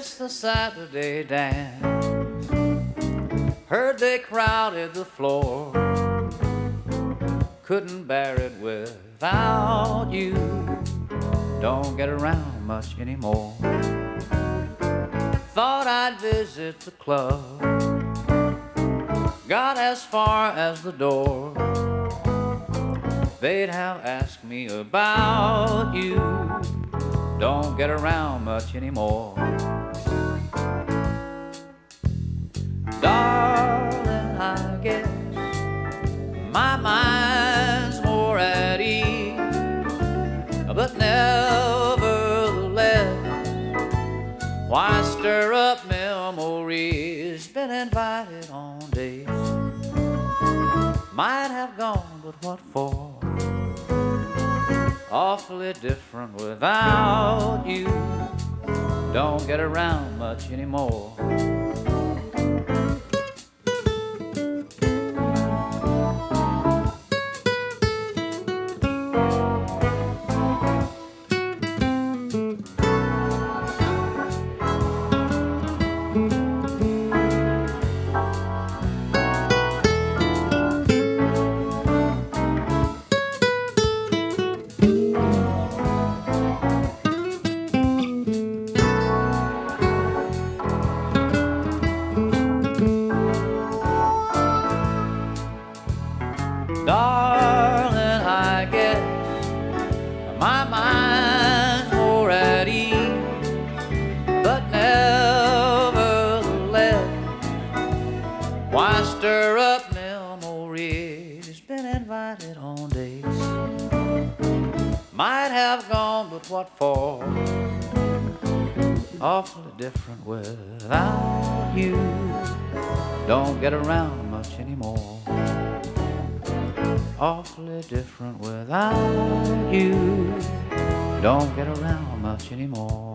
Missed the Saturday dance. Heard they crowded the floor. Couldn't bear it without you. Don't get around much anymore. Thought I'd visit the club. Got as far as the door. They'd have asked me about you. Don't get around much anymore. Darling, I guess my mind's more at ease, but nevertheless, why stir up memories? Been invited on dates, might have gone, but what for? Awfully different without you. Don't get around much anymore. Darling, I guess my mind's more at ease, but nevertheless, why stir up memories? Been invited on dates, might have gone, but what for? Awfully different without you. Don't get around much anymore. Awfully different without you. Don't get around much anymore.